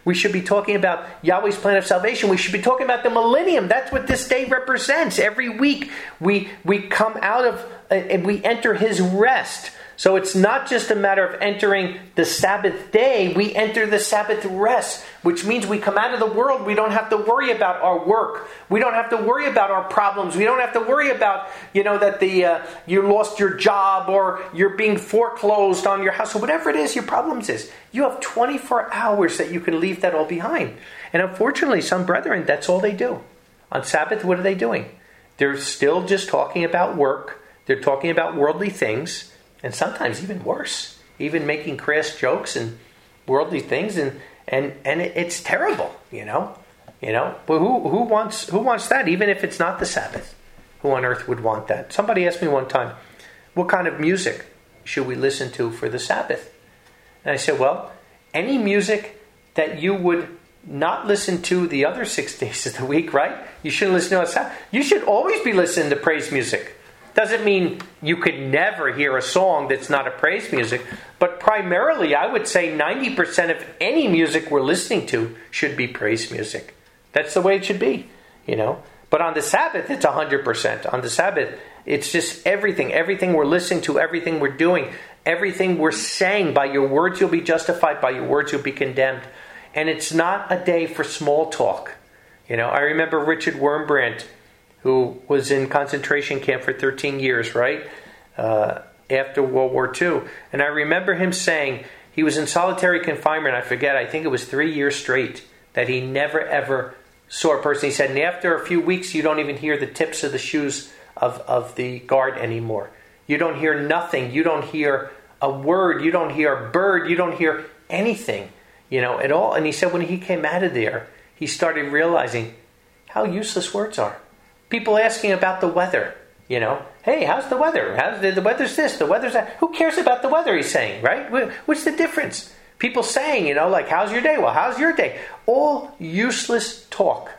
We should be talking about Yahweh's plan of salvation. We should be talking about the millennium. That's what this day represents. Every week we we come out of uh, and we enter his rest. So it's not just a matter of entering the Sabbath day. We enter the Sabbath rest, which means we come out of the world. We don't have to worry about our work. We don't have to worry about our problems. We don't have to worry about, you know, that the uh, you lost your job or you're being foreclosed on your house or whatever it is your problems is. You have twenty-four hours that you can leave that all behind. And unfortunately, some brethren, that's all they do. On Sabbath, what are they doing? They're still just talking about work. They're talking about worldly things. And sometimes even worse, even making crass jokes and worldly things, and and and it, it's terrible, you know, you know. But who who wants who wants that? Even if it's not the Sabbath, who on earth would want that? Somebody asked me one time, "What kind of music should we listen to for the Sabbath?" And I said, "Well, any music that you would not listen to the other six days of the week, right? You shouldn't listen to on Sabbath. You should always be listening to praise music." Doesn't mean you could never hear a song that's not a praise music, but primarily I would say ninety percent of any music we're listening to should be praise music. That's the way it should be, you know. But on the Sabbath, it's one hundred percent. On the Sabbath, it's just everything. Everything we're listening to, everything we're doing, everything we're saying. By your words you'll be justified, by your words you'll be condemned. And it's not a day for small talk. You know, I remember Richard Wurmbrand, who was in concentration camp for thirteen years, right? Uh, after World War Two. And I remember him saying he was in solitary confinement, I forget, I think it was three years straight, that he never ever saw a person. He said, and after a few weeks, you don't even hear the tips of the shoes of, of the guard anymore. You don't hear nothing. You don't hear a word. You don't hear a bird. You don't hear anything, you know, at all. And he said when he came out of there, he started realizing how useless words are. People asking about the weather, you know. Hey, how's the weather? How's the, the weather's this, the weather's that. Who cares about the weather, he's saying, right? What's the difference? People saying, you know, like, how's your day? Well, how's your day? All useless talk.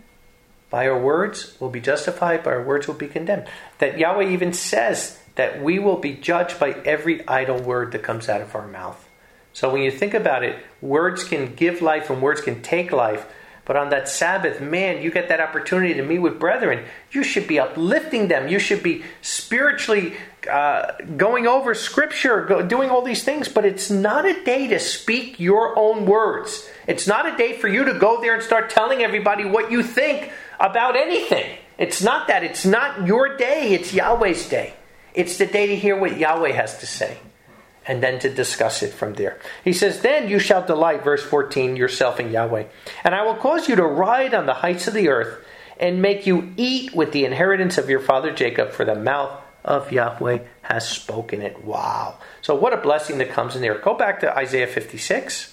By our words, we'll be justified. By our words, we'll be condemned. That Yahweh even says that we will be judged by every idle word that comes out of our mouth. So when you think about it, words can give life and words can take life. But on that Sabbath, man, you get that opportunity to meet with brethren. You should be uplifting them. You should be spiritually uh, going over Scripture, go, doing all these things. But it's not a day to speak your own words. It's not a day for you to go there and start telling everybody what you think about anything. It's not that. It's not your day. It's Yahweh's day. It's the day to hear what Yahweh has to say, and then to discuss it from there. He says, then you shall delight, verse fourteen, yourself in Yahweh. And I will cause you to ride on the heights of the earth, and make you eat with the inheritance of your father Jacob, for the mouth of Yahweh has spoken it. Wow. So what a blessing that comes in there. Go back to Isaiah fifty-six.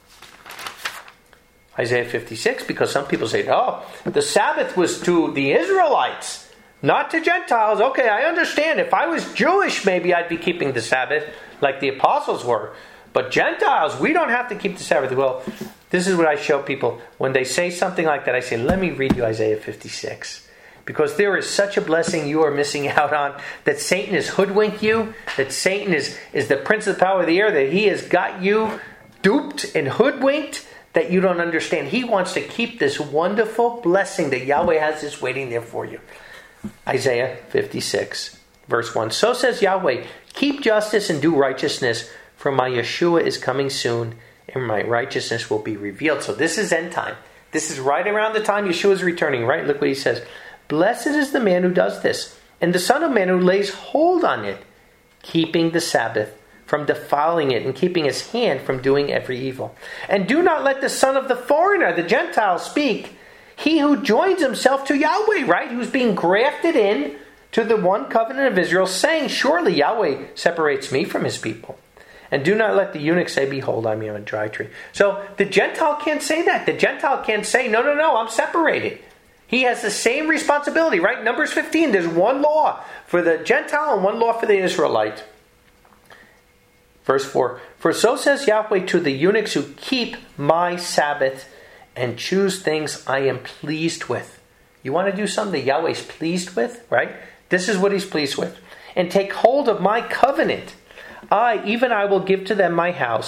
Isaiah fifty-six, because some people say, oh, the Sabbath was to the Israelites, not to Gentiles. Okay, I understand. If I was Jewish, maybe I'd be keeping the Sabbath, like the apostles were. But Gentiles, we don't have to keep the Sabbath. Well, this is what I show people. When they say something like that, I say, let me read you Isaiah fifty-six. Because there is such a blessing you are missing out on, that Satan has hoodwinked you, that Satan is, is the prince of the power of the air, that he has got you duped and hoodwinked, that you don't understand. He wants to keep this wonderful blessing that Yahweh has just waiting there for you. Isaiah fifty-six, verse one. So says Yahweh, keep justice and do righteousness, for my Yeshua is coming soon, and my righteousness will be revealed. So this is end time. This is right around the time Yeshua is returning, right? Look what he says. Blessed is the man who does this, and the Son of Man who lays hold on it, keeping the Sabbath from defiling it, and keeping his hand from doing every evil. And do not let the son of the foreigner, the Gentile, speak. He who joins himself to Yahweh, right? Who's being grafted in to the one covenant of Israel, saying, surely Yahweh separates me from his people. And do not let the eunuch say, behold, I am a dry tree. So the Gentile can't say that. The Gentile can't say, no, no, no, I'm separated. He has the same responsibility, right? Numbers fifteen, there's one law for the Gentile and one law for the Israelite. Verse four, for so says Yahweh to the eunuchs who keep my Sabbath and choose things I am pleased with. You want to do something that Yahweh's pleased with, right? This is what he's pleased with. And take hold of my covenant. I, even I will give to them my house,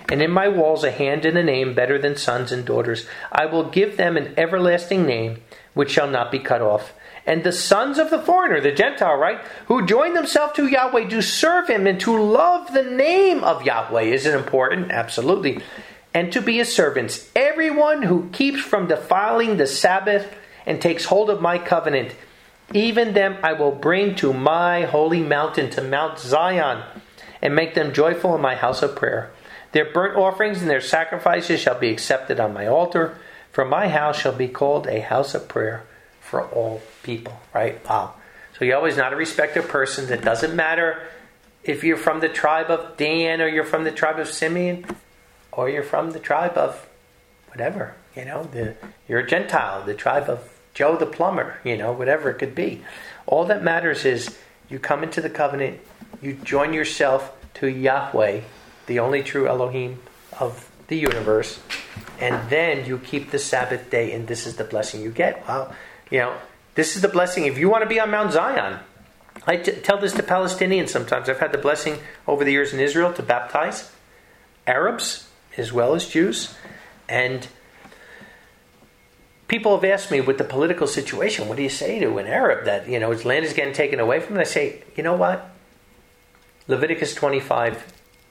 and in my walls a hand and a name better than sons and daughters. I will give them an everlasting name, which shall not be cut off. And the sons of the foreigner, the Gentile, right, who join themselves to Yahweh, to serve him and to love the name of Yahweh. Is it important? Absolutely. And to be his servants. Everyone who keeps from defiling the Sabbath and takes hold of my covenant, even them I will bring to my holy mountain, to Mount Zion, and make them joyful in my house of prayer. Their burnt offerings and their sacrifices shall be accepted on my altar, for my house shall be called a house of prayer for all people. Right? Wow. So Yahweh's not a respecter of persons. It doesn't matter if you're from the tribe of Dan, or you're from the tribe of Simeon, or you're from the tribe of whatever. You know, the, you're a Gentile, the tribe of Joe the plumber, you know, whatever it could be. All that matters is you come into the covenant, you join yourself to Yahweh, the only true Elohim of the universe, and then you keep the Sabbath day, and this is the blessing you get. Wow. You know, this is the blessing. If you want to be on Mount Zion, I t- tell this to Palestinians sometimes. I've had the blessing over the years in Israel to baptize Arabs as well as Jews, and people have asked me, with the political situation, what do you say to an Arab that, you know, his land is getting taken away from him? I say, you know what? Leviticus twenty-five,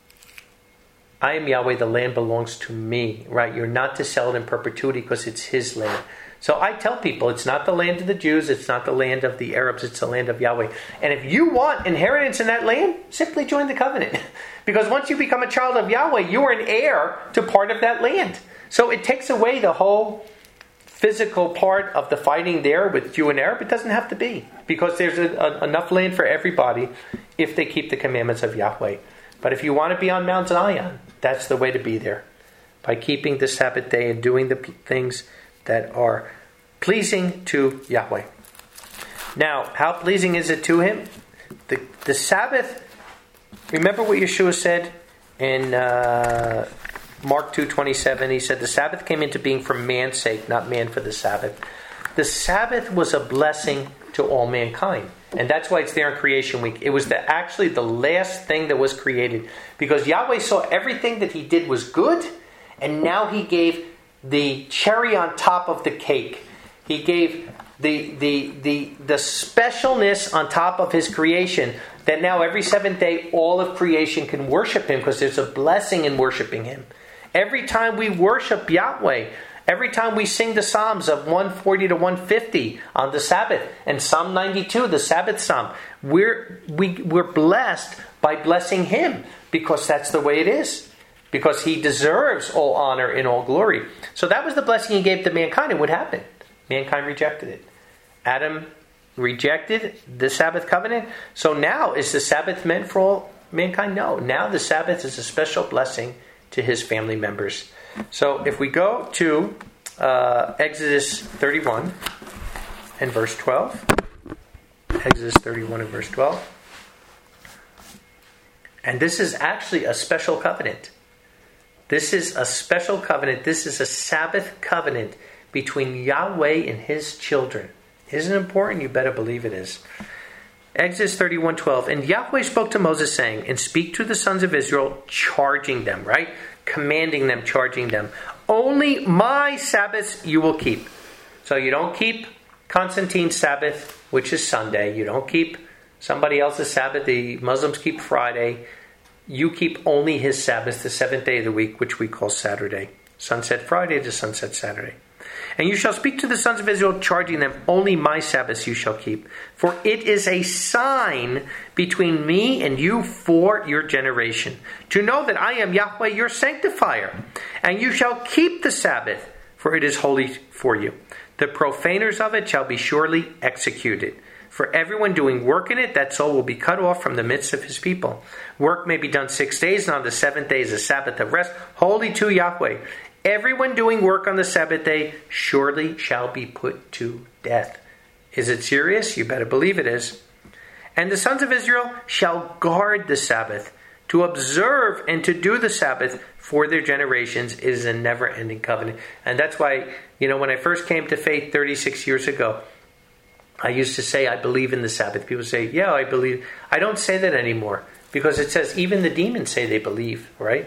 I am Yahweh, the land belongs to me, right? You're not to sell it in perpetuity because it's his land. So I tell people, it's not the land of the Jews, it's not the land of the Arabs, it's the land of Yahweh. And if you want inheritance in that land, simply join the covenant. Because once you become a child of Yahweh, you are an heir to part of that land. So it takes away the whole physical part of the fighting there with Jew and Arab. It doesn't have to be, because there's a, a, enough land for everybody if they keep the commandments of Yahweh. But if you want to be on Mount Zion, that's the way to be there, by keeping the Sabbath day and doing the p- things that are pleasing to Yahweh. Now, how pleasing is it to him? The, the Sabbath, remember what Yeshua said in uh, Mark two twenty-seven, he said, the Sabbath came into being for man's sake, not man for the Sabbath. The Sabbath was a blessing to all mankind. And that's why it's there in creation week. It was the, actually the last thing that was created. Because Yahweh saw everything that he did was good. And now he gave the cherry on top of the cake. He gave the, the, the, the specialness on top of his creation. That now every seventh day all of creation can worship him. Because there's a blessing in worshiping him. Every time we worship Yahweh, every time we sing the Psalms of one forty to one fifty on the Sabbath, and Psalm ninety-two, the Sabbath Psalm, we're, we, we're blessed by blessing him, because that's the way it is. Because he deserves all honor and all glory. So that was the blessing he gave to mankind. And what happened? Mankind rejected it. Adam rejected the Sabbath covenant. So now, is the Sabbath meant for all mankind? No. Now the Sabbath is a special blessing to his family members. So if we go to uh, Exodus thirty-one and verse twelve. Exodus thirty-one and verse twelve. And this is actually a special covenant. This is a special covenant. This is a Sabbath covenant between Yahweh and his children. Isn't it important? You better believe it is. Exodus thirty-one twelve. And Yahweh spoke to Moses, saying, and speak to the sons of Israel, charging them, right? Commanding them, charging them. Only my Sabbaths you will keep. So you don't keep Constantine's Sabbath, which is Sunday. You don't keep somebody else's Sabbath. The Muslims keep Friday. You keep only his Sabbath, the seventh day of the week, which we call Saturday. Sunset Friday to sunset Saturday. And you shall speak to the sons of Israel, charging them, only my Sabbaths you shall keep. For it is a sign between me and you for your generation, to know that I am Yahweh your sanctifier. And you shall keep the Sabbath, for it is holy for you. The profaners of it shall be surely executed. For everyone doing work in it, that soul will be cut off from the midst of his people. Work may be done six days, and on the seventh day is a Sabbath of rest, holy to Yahweh. Everyone doing work on the Sabbath day surely shall be put to death. Is it serious? You better believe it is. And the sons of Israel shall guard the Sabbath, to observe and to do the Sabbath for their generations. It is a never-ending covenant. And that's why, you know, when I first came to faith thirty-six years ago, I used to say, I believe in the Sabbath. People say, yeah, I believe. I don't say that anymore, because it says even the demons say they believe, right?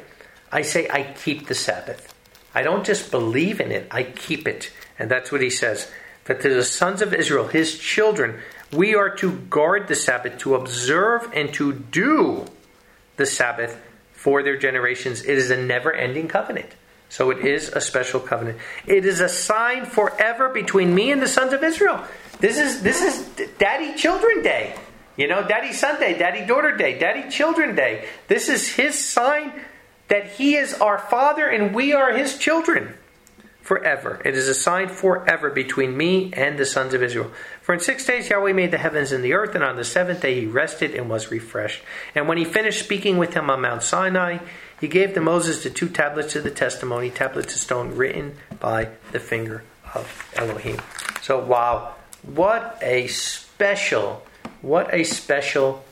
I say I keep the Sabbath. I don't just believe in it, I keep it. And that's what he says. That to the sons of Israel, his children, we are to guard the Sabbath, to observe and to do the Sabbath for their generations. It is a never-ending covenant. So it is a special covenant. It is a sign forever between me and the sons of Israel. This is this is Daddy Children Day. You know, Daddy Sunday, Daddy Daughter Day, Daddy Children Day. This is his sign that he is our Father and we are his children forever. It is a sign forever between me and the sons of Israel. For in six days Yahweh made the heavens and the earth, and on the seventh day he rested and was refreshed. And when he finished speaking with him on Mount Sinai, he gave to Moses the two tablets of the testimony, tablets of stone written by the finger of Elohim. So wow, what a special, what a special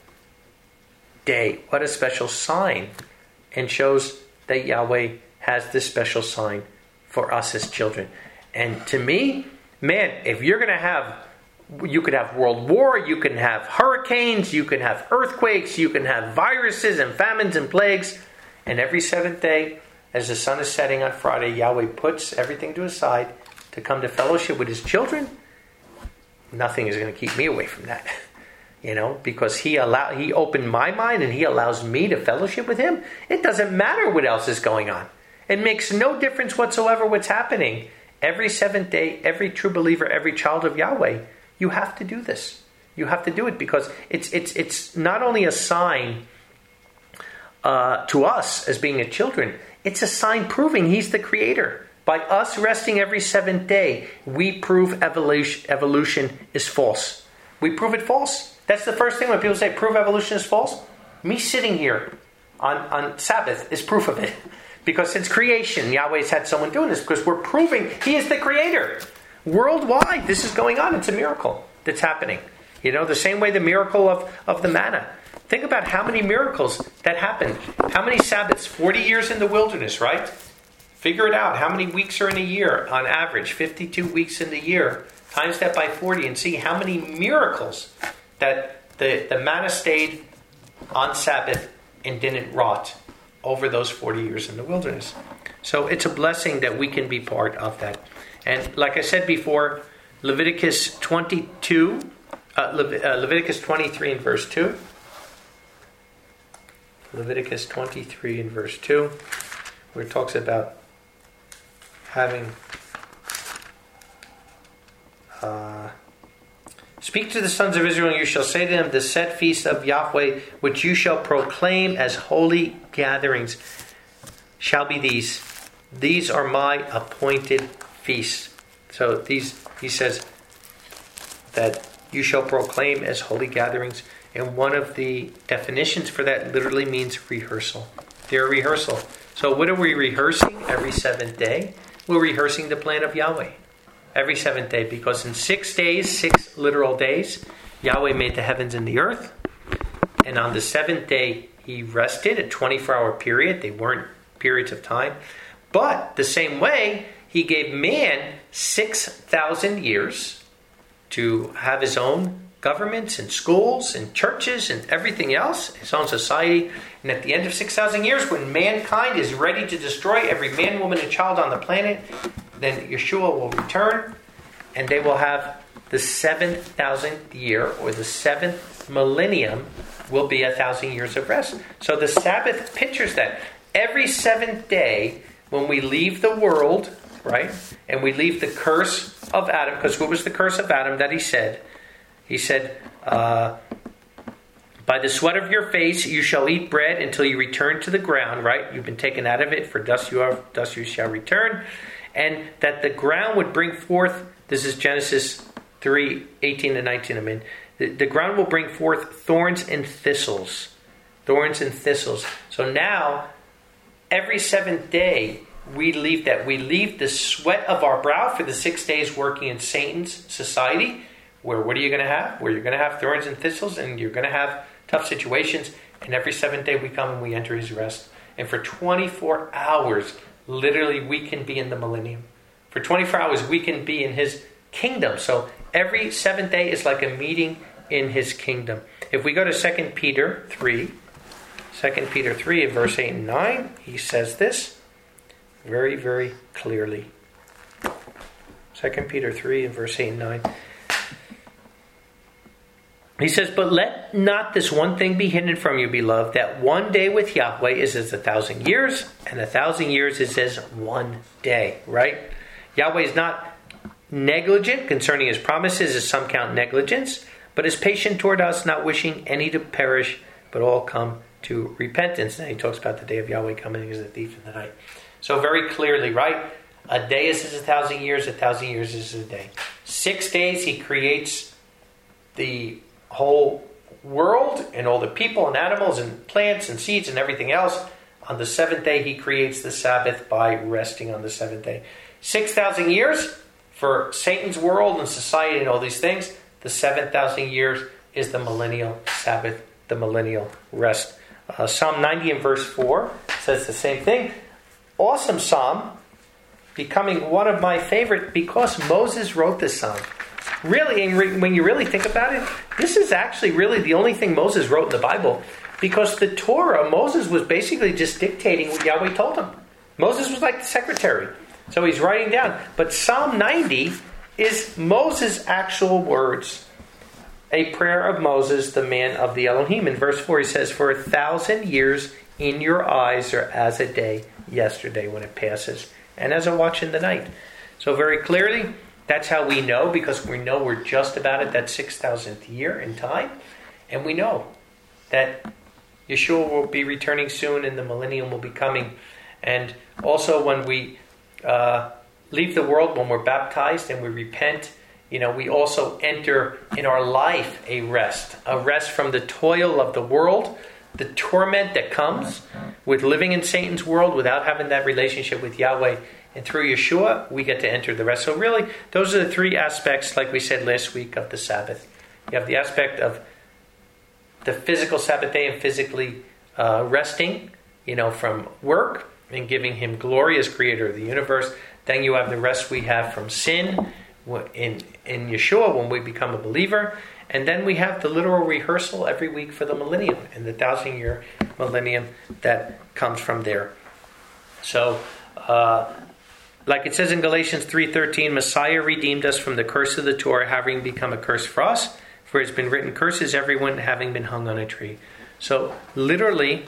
day, what a special sign, and shows that Yahweh has this special sign for us as children. And to me, man, if you're going to have, you could have world war, you can have hurricanes, you can have earthquakes, you can have viruses and famines and plagues. And every seventh day, as the sun is setting on Friday, Yahweh puts everything to his side to come to fellowship with his children. Nothing is going to keep me away from that. You know, because he allow, he opened my mind and he allows me to fellowship with him. It doesn't matter what else is going on. It makes no difference whatsoever what's happening. Every seventh day, every true believer, every child of Yahweh, you have to do this. You have to do it because it's it's it's not only a sign uh, to us as being a children, it's a sign proving he's the creator. By us resting every seventh day, we prove evolution, evolution is false. We prove it false. That's the first thing when people say prove evolution is false. Me sitting here on, on Sabbath is proof of it. Because since creation, Yahweh's had someone doing this because we're proving he is the creator. Worldwide, this is going on. It's a miracle that's happening. You know, the same way the miracle of, of the manna. Think about how many miracles that happened. How many Sabbaths? forty years in the wilderness, right? Figure it out. How many weeks are in a year on average? fifty-two weeks in the year. Times that by forty and see how many miracles that the, the manna stayed on Sabbath and didn't rot over those forty years in the wilderness. So it's a blessing that we can be part of that. And like I said before, Leviticus twenty-two, uh, Le- uh, Leviticus twenty-three and verse two. Leviticus twenty-three and verse two, where it talks about having uh, speak to the sons of Israel, and you shall say to them, the set feast of Yahweh, which you shall proclaim as holy gatherings, shall be these. These are my appointed feasts. So these, he says, that you shall proclaim as holy gatherings. And one of the definitions for that literally means rehearsal. They're a rehearsal. So what are we rehearsing every seventh day? We're rehearsing the plan of Yahweh. Every seventh day, because in six days, six literal days, Yahweh made the heavens and the earth. And on the seventh day, he rested, a twenty-four hour period. They weren't periods of time. But the same way, he gave man six thousand years to have his own governments and schools and churches and everything else, his own society. And at the end of six thousand years, when mankind is ready to destroy every man, woman, and child on the planet, then Yeshua will return, and they will have the seven thousandth year, or the seventh millennium, will be a thousand years of rest. So the Sabbath pictures that. Every seventh day, when we leave the world, right, and we leave the curse of Adam, because what was the curse of Adam that he said? He said, uh, by the sweat of your face you shall eat bread until you return to the ground, right? You've been taken out of it, for dust you are, dust you shall return. And that the ground would bring forth, this is Genesis three, eighteen to nineteen, I mean, the, the ground will bring forth thorns and thistles. Thorns and thistles. So now, every seventh day, we leave that. We leave the sweat of our brow for the six days working in Satan's society, where what are you going to have? Where you're going to have thorns and thistles, and you're going to have tough situations. And every seventh day we come and we enter his rest. And for twenty-four hours, literally, we can be in the millennium. For twenty-four hours, we can be in his kingdom. So every seventh day is like a meeting in his kingdom. If we go to Second Peter three, Second Peter three, in verse eight and nine, he says this very, very clearly. Second Peter three, in verse eight and nine. He says, "But let not this one thing be hidden from you, beloved, that one day with Yahweh is as a thousand years, and a thousand years is as one day." Right? Yahweh is not negligent concerning his promises, as some count negligence, but is patient toward us, not wishing any to perish, but all come to repentance. Now he talks about the day of Yahweh coming as a thief in the night. So very clearly, right? A day is as a thousand years, a thousand years is a day. Six days he creates the whole world and all the people and animals and plants and seeds and everything else. On the seventh day he creates the Sabbath by resting on the seventh day. Six thousand years for Satan's world and society and all these things. The seven thousand years is the millennial Sabbath, the millennial rest. Uh, Psalm ninety and verse four says the same thing. Awesome psalm, becoming one of my favorite because Moses wrote this psalm. Really, and re- when you really think about it, this is actually really the only thing Moses wrote in the Bible, because the Torah, Moses was basically just dictating what Yahweh told him. Moses was like the secretary. So he's writing down. But Psalm ninety is Moses' actual words. A prayer of Moses, the man of the Elohim. In verse four he says, "For a thousand years in your eyes are as a day yesterday when it passes, and as a watch in the night." So very clearly, that's how we know, because we know we're just about at that six thousandth year in time. And we know that Yeshua will be returning soon and the millennium will be coming. And also when we uh, leave the world, when we're baptized and we repent, you know, we also enter in our life a rest. A rest from the toil of the world, the torment that comes with living in Satan's world without having that relationship with Yahweh. And through Yeshua, we get to enter the rest. So really, those are the three aspects, like we said last week, of the Sabbath. You have the aspect of the physical Sabbath day and physically uh, resting, you know, from work and giving him glory as creator of the universe. Then you have the rest we have from sin in, in Yeshua when we become a believer. And then we have the literal rehearsal every week for the millennium and the thousand-year millennium that comes from there. So, uh, like it says in Galatians three thirteen, Messiah redeemed us from the curse of the Torah, having become a curse for us. For it has been written, curses everyone having been hung on a tree. So literally,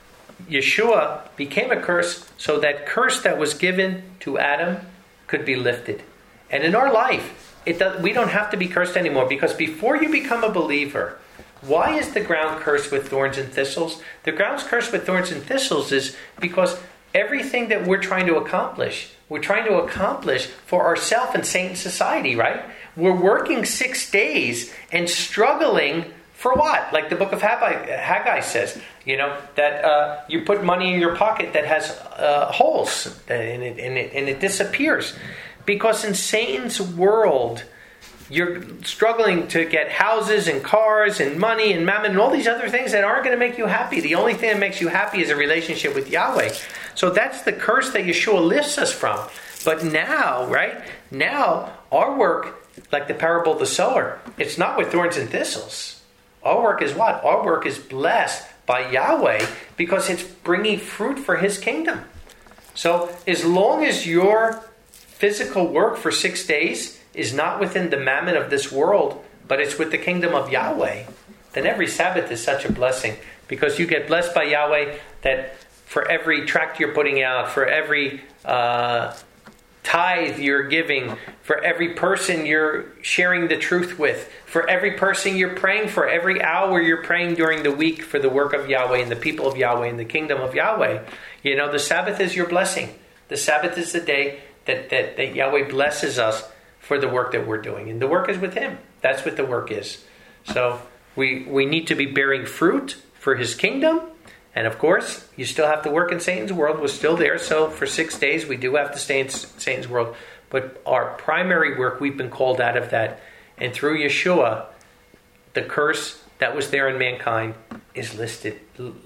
Yeshua became a curse so that curse that was given to Adam could be lifted. And in our life, it does, we don't have to be cursed anymore, because before you become a believer, why is the ground cursed with thorns and thistles? The ground's cursed with thorns and thistles is because everything that we're trying to accomplish, we're trying to accomplish for ourselves and Satan's society, right? We're working six days and struggling for what? Like the book of Haggai, Haggai says, you know, that uh, you put money in your pocket that has uh, holes and it, and, it, and it disappears. Because in Satan's world, you're struggling to get houses and cars and money and mammon and all these other things that aren't going to make you happy. The only thing that makes you happy is a relationship with Yahweh. So that's the curse that Yeshua lifts us from. But now, right, now our work, like the parable of the sower, it's not with thorns and thistles. Our work is what? Our work is blessed by Yahweh because it's bringing fruit for his kingdom. So as long as your physical work for six days is not within the mammon of this world, but it's with the kingdom of Yahweh, then every Sabbath is such a blessing, because you get blessed by Yahweh that for every tract you're putting out, for every uh, tithe you're giving, for every person you're sharing the truth with, for every person you're praying for, every hour you're praying during the week for the work of Yahweh and the people of Yahweh and the kingdom of Yahweh. You know, the Sabbath is your blessing. The Sabbath is the day that, that, that Yahweh blesses us for the work that we're doing. And the work is with him. That's what the work is. So we we need to be bearing fruit for his kingdom. And of course, you still have to work in Satan's world. We're still there. So for six days, we do have to stay in Satan's world. But our primary work, we've been called out of that. And through Yeshua, the curse that was there in mankind is listed,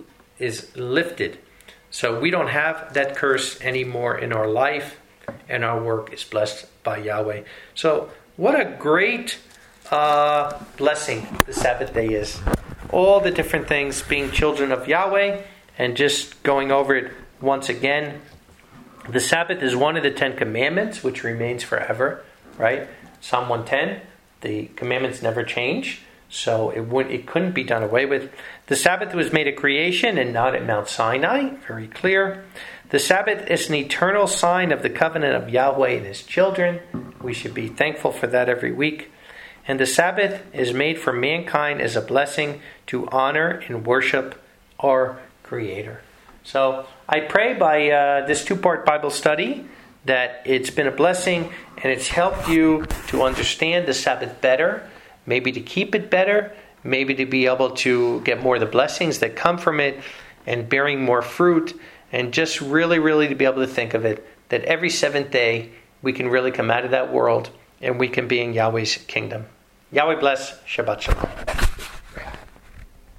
is lifted. So we don't have that curse anymore in our life. And our work is blessed by Yahweh. So what a great uh, blessing the Sabbath day is. all the different things, being children of Yahweh, and just going over it once again. The Sabbath is one of the Ten Commandments, which remains forever, right? Psalm one ten, the commandments never change, so it would it couldn't be done away with. The Sabbath was made at creation and not at Mount Sinai, very clear. The Sabbath is an eternal sign of the covenant of Yahweh and His children. We should be thankful for that every week. And the Sabbath is made for mankind as a blessing to honor and worship our Creator. So I pray by uh, this two-part Bible study that it's been a blessing and it's helped you to understand the Sabbath better, maybe to keep it better, maybe to be able to get more of the blessings that come from it and bearing more fruit, and just really, really to be able to think of it that every seventh day we can really come out of that world and we can be in Yahweh's kingdom. Yahweh bless. Shabbat shalom.